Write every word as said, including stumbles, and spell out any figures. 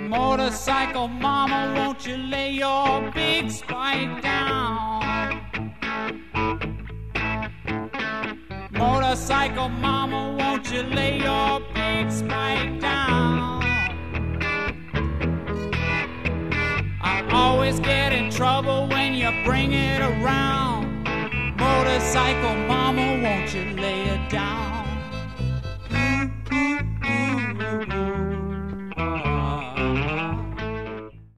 Motorcycle mama, won't you lay your big spike down? Motorcycle mama, won't you lay your big spike down? I always get in trouble when you bring it around. Motorcycle mama,